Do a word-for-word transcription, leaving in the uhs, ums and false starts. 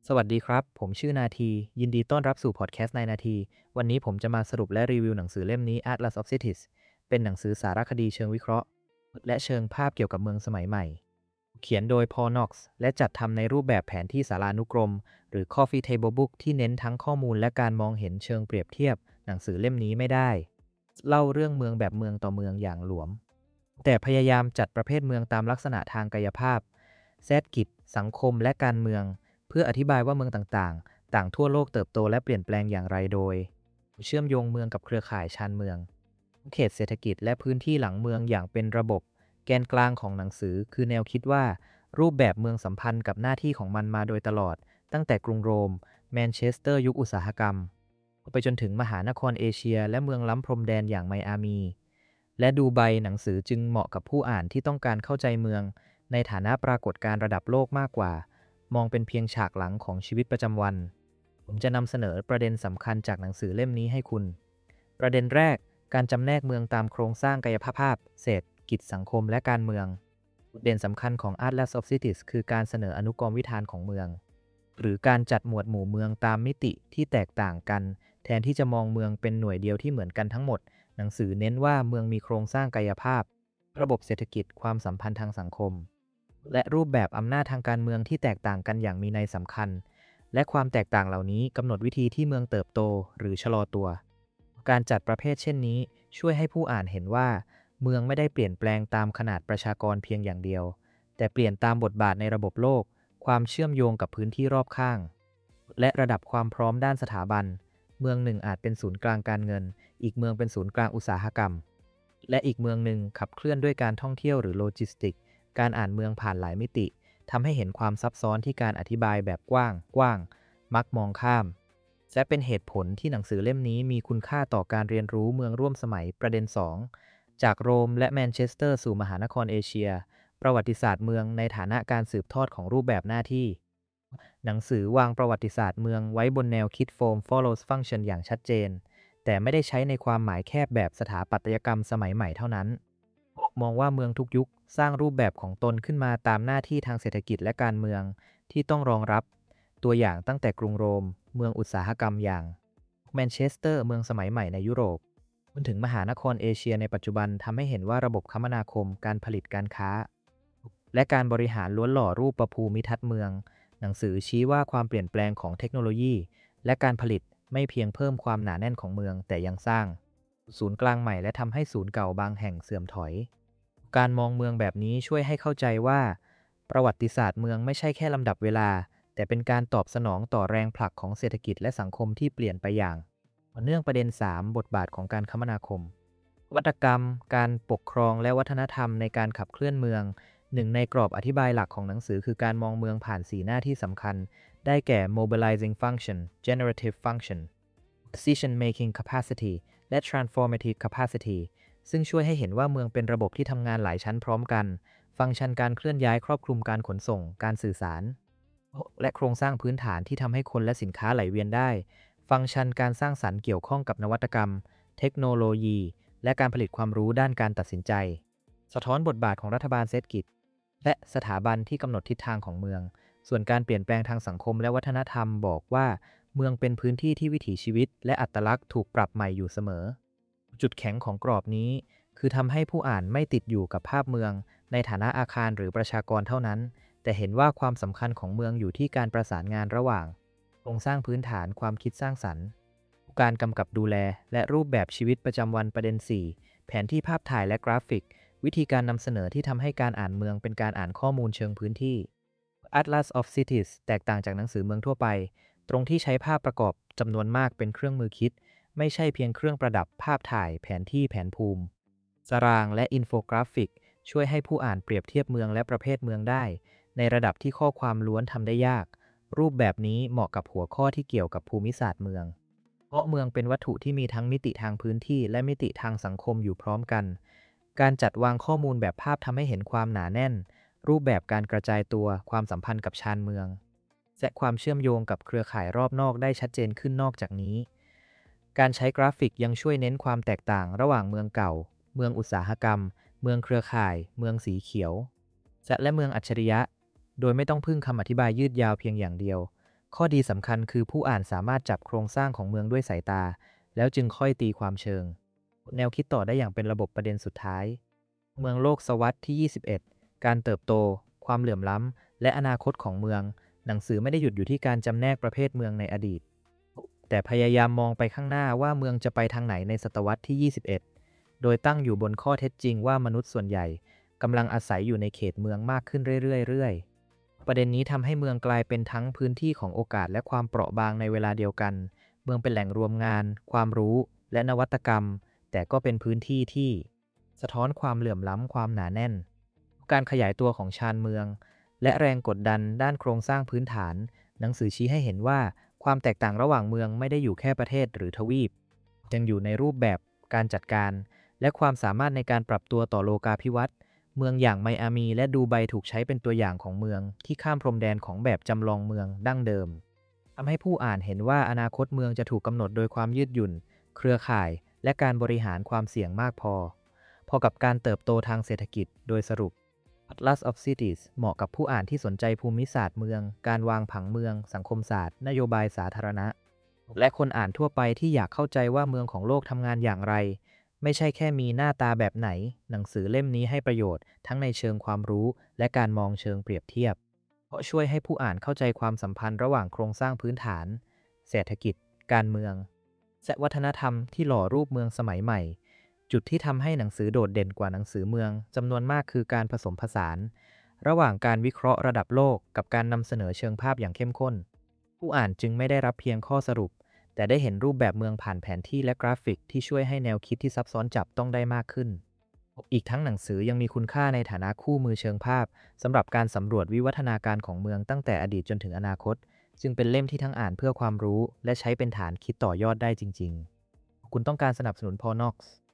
สวัสดีครับผมชื่อนาทียินดีต้อนรับสู่พอดแคสต์ในนาทีวันนี้ผมจะมาสรุปและรีวิวหนังสือเล่มนี้ Atlas of Cities เป็นหนังสือสารคดีเชิงวิเคราะห์และเชิงภาพเกี่ยวกับเมืองสมัยใหม่เขียนโดย Paul Knox และจัดทำในรูปแบบแผนที่สารานุกรมหรือ Coffee Table Book ที่เน้นทั้งข้อมูลและการมองเห็นเชิงเปรียบเทียบหนังสือเล่มนี้ไม่ได้เล่าเรื่องเมืองแบบเมืองต่อเมืองอย่างหลวมแต่พยายามจัดประเภทเมืองตามลักษณะทางกายภาพเศรษฐกิจสังคมและการเมือง เพื่ออธิบายว่าเมืองต่างๆ ต่างทั่วโลกเติบโตและเปลี่ยนแปลงอย่างไรโดยเชื่อมโยงเมืองกับเครือข่ายชานเมืองเขตเศรษฐกิจและพื้นที่หลังเมืองอย่างเป็นระบบแกนกลางของหนังสือคือแนวคิดว่ารูปแบบเมืองสัมพันธ์กับหน้าที่ของมันมาโดยตลอดตั้งแต่กรุงโรมแมนเชสเตอร์ยุคอุตสาหกรรมไปจนถึงมหานครเอเชียและเมืองล้ำพรมแดนอย่างไมอามีและดูไบหนังสือจึงเหมาะกับผู้อ่านที่ต้องการเข้าใจเมืองในฐานะปรากฏการณ์ระดับโลกมากกว่ามองเป็นเพียงฉากหลังของชีวิตประจำวัน ผมจะนำเสนอประเด็นสำคัญจากหนังสือเล่มนี้ให้คุณ ประเด็นแรก การจำแนกเมืองตามโครงสร้างกายภาพเศรษฐกิจสังคมและการเมืองจุดเด่นสำคัญของ Atlas of Cities คือการเสนออนุกรมวิธานของเมือง หรือการจัดหมวดหมู่เมืองตามมิติที่แตกต่างกัน แทนที่จะมองเมืองเป็นหน่วยเดียวที่เหมือนกันทั้งหมด หนังสือเน้นว่าเมืองมีโครงสร้างกายภาพ ระบบเศรษฐกิจความสัมพันธ์ทางสังคม และรูปแบบอำนาจทางการเมืองที่แตกต่างกันอย่างมีนัยสำคัญ และความแตกต่างเหล่านี้กำหนดวิธีที่เมืองเติบโตหรือชะลอตัว การจัดประเภทเช่นนี้ช่วยให้ผู้อ่านเห็นว่าเมืองไม่ได้เปลี่ยนแปลงตามขนาดประชากรเพียงอย่างเดียว แต่เปลี่ยนตามบทบาทในระบบโลก ความเชื่อมโยงกับพื้นที่รอบข้าง และระดับความพร้อมด้านสถาบัน เมืองหนึ่งอาจเป็นศูนย์กลางการเงิน อีกเมืองเป็นศูนย์กลางอุตสาหกรรม และอีกเมืองหนึ่งขับเคลื่อนด้วยการท่องเที่ยวหรือโลจิสติก การอ่านเมืองผ่านหลายมิติทำให้เห็นความซับซ้อนที่การอธิบายแบบกว้างกว้างมักมองข้ามและเป็นเหตุผลที่หนังสือเล่มนี้มีคุณค่าต่อการเรียนรู้เมืองร่วมสมัยประเด็นสองจากโรมและแมนเชสเตอร์สู่มหานครเอเชียประวัติศาสตร์เมืองในฐานะการสืบทอดของรูปแบบหน้าที่หนังสือวางประวัติศาสตร์เมืองไว้บนแนวคิด Form follows function อย่างชัดเจนแต่ไม่ได้ใช้ในความหมายแคบแบบสถาปัตยกรรมสมัยใหม่เท่านั้นมองว่าเมืองทุกยุคสร้างรูปแบบของตนขึ้นมาตามหน้าที่ทางเศรษฐกิจและการเมืองที่ต้องรองรับตัวอย่างตั้งแต่กรุงโรมเมืองอุตสาหกรรมอย่างแมนเชสเตอร์เมืองสมัยใหม่ในยุโรปจนถึงมหานครเอเชียในปัจจุบันทำให้เห็นว่าระบบคมนาคมการผลิตการค้าและการบริหารล้วนหล่อรูปประภูมิทัศน์เมืองหนังสือชี้ว่าความเปลี่ยนแปลงของเทคโนโลยีและการผลิตไม่เพียงเพิ่มความหนาแน่นของเมืองแต่ยังสร้างศูนย์กลางใหม่และทำให้ศูนย์เก่าบางแห่งเสื่อมถอยการมองเมืองแบบนี้ช่วยให้เข้าใจว่าประวัติศาสตร์เมืองไม่ใช่แค่ลำดับเวลาแต่เป็นการตอบสนองต่อแรงผลักของเศรษฐกิจและสังคมที่เปลี่ยนไปอย่างต่อเนื่องประเด็นสามบทบาทของการคมนาคมวัตกรรมการปกครองและวัฒนธรรมในการขับเคลื่อนเมืองหนึ่งในกรอบอธิบายหลักของหนังสือคือการมองเมืองผ่านสี่หน้าที่สำคัญได้แก่ mobilizing function generative function decision making capacity และ transformative capacity ซึ่งช่วยให้เห็นว่าเมืองเป็นระบบที่ทำงานหลายชั้นพร้อมกันฟังก์ชันการเคลื่อนย้ายครอบคลุมการขนส่งการสื่อสารและโครงสร้างพื้นฐานที่ทำให้คนและสินค้าไหลเวียนได้ฟังก์ชันการสร้างสรรค์เกี่ยวข้องกับนวัตกรรมเทคโนโลยีและการผลิตความรู้ด้านการตัดสินใจสะท้อนบทบาทของรัฐบาลเศรษฐกิจและสถาบันที่กำหนดทิศทางของเมืองส่วนการเปลี่ยนแปลงทางสังคมและวัฒนธรรมบอกว่าเมืองเป็นพื้นที่ที่วิถีชีวิตและอัตลักษณ์ถูกปรับใหม่อยู่เสมอจุดแข็งของกรอบนี้คือทำให้ผู้อ่านไม่ติดอยู่กับภาพเมืองในฐานะอาคารหรือประชากรเท่านั้นแต่เห็นว่าความสำคัญของเมืองอยู่ที่การประสานงานระหว่างโครงสร้างพื้นฐานความคิดสร้างสรรค์การกำกับดูแลและรูปแบบชีวิตประจำวันประเด็นสี่แผนที่ภาพถ่ายและกราฟิกวิธีการนำเสนอที่ทำให้การอ่านเมืองเป็นการอ่านข้อมูลเชิงพื้นที่ Atlas of Cities แตกต่างจากหนังสือเมืองทั่วไปตรงที่ใช้ภาพประกอบจำนวนมากเป็นเครื่องมือคิดไม่ใช่เพียงเครื่องประดับภาพถ่ายแผนที่แผนภูมิตารางและอินโฟกราฟิกช่วยให้ผู้อ่านเปรียบเทียบเมืองและประเภทเมืองได้ในระดับที่ข้อความล้วนทำได้ยากรูปแบบนี้เหมาะกับหัวข้อที่เกี่ยวกับภูมิศาสตร์เมืองเพราะเมืองเป็นวัตถุที่มีทั้งมิติทางพื้นที่และมิติทางสังคมอยู่พร้อมกันการจัดวางข้อมูลแบบภาพทำให้เห็นความหนาแน่นรูปแบบการกระจายตัวความสัมพันธ์กับชานเมืองและความเชื่อมโยงกับเครือข่ายรอบนอกได้ชัดเจนขึ้นนอกจากนี้การใช้กราฟิกยังช่วยเน้นความแตกต่างระหว่างเมืองเก่าเมืองอุตสาหกรรมเมืองเครือข่ายเมืองสีเขียวและเมืองอัจฉริยะโดยไม่ต้องพึ่งคำอธิบายยืดยาวเพียงอย่างเดียวข้อดีสำคัญคือผู้อ่านสามารถจับโครงสร้างของเมืองด้วยสายตาแล้วจึงค่อยตีความเชิงแนวคิดต่อได้อย่างเป็นระบบประเด็นสุดท้ายเมืองโลกศวรรษที่ยี่สิบเอ็ดการเติบโตความเหลื่อมล้ำและอนาคตของเมืองหนังสือไม่ได้หยุดอยู่ที่การจำแนกประเภทเมืองในอดีตแต่พยายามมองไปข้างหน้าว่าเมืองจะไปทางไหนในศตวรรษที่ยี่สิบเอ็ดโดยตั้งอยู่บนข้อเท็จจริงว่ามนุษย์ส่วนใหญ่กำลังอาศัยอยู่ในเขตเมืองมากขึ้นเรื่อยๆ ประเด็นนี้ทำให้เมืองกลายเป็นทั้งพื้นที่ของโอกาสและความเปราะบางในเวลาเดียวกัน เมืองเป็นแหล่งรวมงาน ความรู้ และนวัตกรรม แต่ก็เป็นพื้นที่ที่สะท้อนความเหลื่อมล้ำความหนาแน่น การขยายตัวของชานเมือง และแรงกดดันด้านโครงสร้างพื้นฐาน หนังสือชี้ให้เห็นว่าความแตกต่างระหว่างเมืองไม่ได้อยู่แค่ประเทศหรือทวีปยังอยู่ในรูปแบบการจัดการ และความสามารถในการปรับตัวต่อโลกาภิวัตน์ เมืองอย่างไมอามีและดูไบถูกใช้เป็นตัวอย่างของเมืองที่ข้ามพรมแดนของแบบจำลองเมืองดั้งเดิมทำให้ผู้อ่านเห็นว่าอนาคตเมืองจะถูกกำหนดโดยความยืดหยุ่นเครือข่ายและการบริหารความเสี่ยงมากพอพอกับการเติบโตทางเศรษฐกิจโดยสรุป Atlas of Cities เหมาะกับผู้อ่านที่สนใจภูมิศาสตร์เมืองการวางผังเมืองสังคมศาสตร์นโยบายสาธารณะและคนอ่านทั่วไปที่อยากเข้าใจว่าเมืองของโลกทำงานอย่างไรไม่ใช่แค่มีหน้าตาแบบไหนหนังสือเล่มนี้ให้ประโยชน์ทั้งในเชิงความรู้และการมองเชิงเปรียบเทียบเพราะช่วยให้ผู้อ่านเข้าใจความสัมพันธ์ระหว่างโครงสร้างพื้นฐานเศรษฐกิจการเมืองและวัฒนธรรมที่หล่อรูปเมืองสมัยใหม่จุดที่ทำให้หนังสือโดดเด่นกว่าหนังสือเมืองจำนวนมากคือการผสมผสานระหว่างการวิเคราะห์ระดับโลกกับการนำเสนอเชิงภาพอย่างเข้มข้นผู้อ่านจึงไม่ได้รับเพียงข้อสรุปแต่ได้เห็นรูปแบบเมืองผ่านแผนที่และกราฟิกที่ช่วยให้แนวคิดที่ซับซ้อนจับต้องได้มากขึ้นอีกทั้งหนังสือยังมีคุณค่าในฐานะคู่มือเชิงภาพสำหรับการสำรวจวิวัฒนาการของเมืองตั้งแต่อดีตจนถึงอนาคตจึงเป็นเล่มที่ทั้งอ่านเพื่อความรู้และใช้เป็นฐานคิดต่อยอดได้จริงๆคุณต้องการสนับสนุนพอน็อกซ์